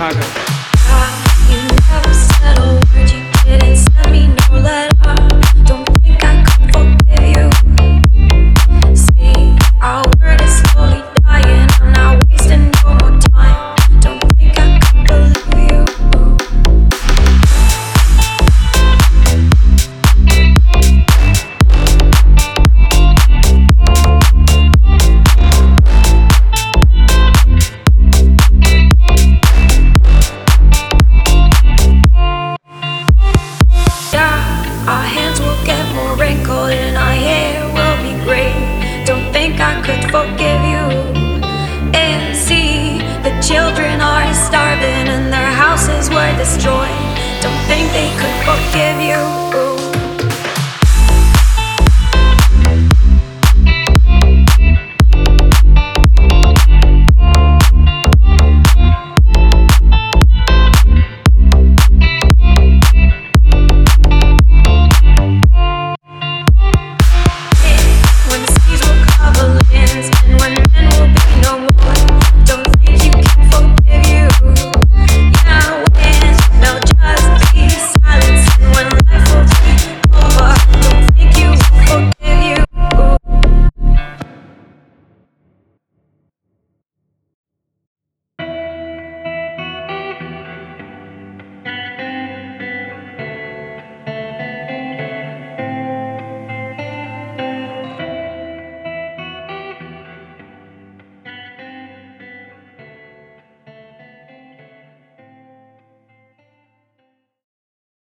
Chicago. You never said a word, you didn't send me no letter. Don't think I could forgive you. See, our word is slowly dying. I'm not wasting no more time. Don't think I could believe you. Our hands will get more wrinkled and our hair will be gray. Don't think I could forgive you. And see, the children are starving and their houses were destroyed.